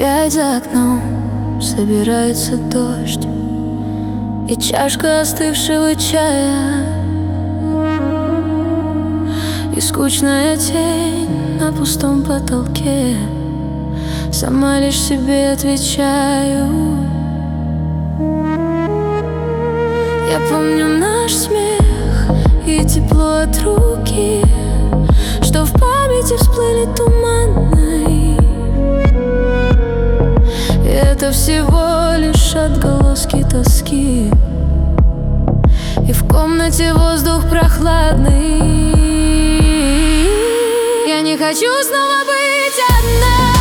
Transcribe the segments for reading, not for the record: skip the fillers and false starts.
Опять за окном собирается дождь, и чашка остывшего чая, и скучная тень на пустом потолке. Сама лишь себе отвечаю. Я помню наш смех и тепло от руки, что в памяти всплыли туманной. И это всего лишь отголоски тоски, и в комнате воздух прохладный. Я не хочу снова быть одна,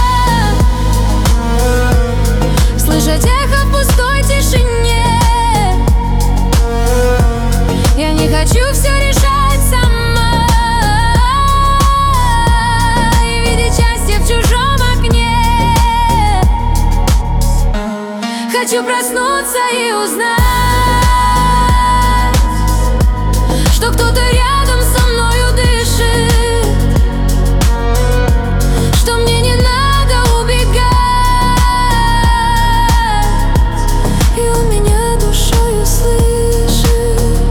слышать эхо в пустой тишине. Я не хочу все решать сама и видеть счастье в чужом окне. Хочу проснуться и узнать, что кто-то рядом со мною дышит, что мне не надо убегать, и он меня душою слышит.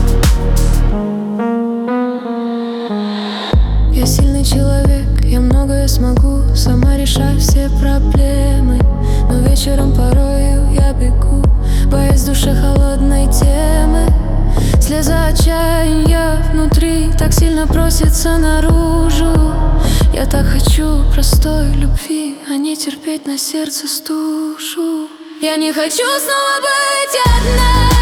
Я сильный человек, я многое смогу сама решать все проблемы, но вечером порою я бегу, боясь в душе холодной темы. Слеза отчаяния внутри так сильно просится наружу. Я так хочу простой любви, а не терпеть на сердце стужу. Я не хочу снова быть одна,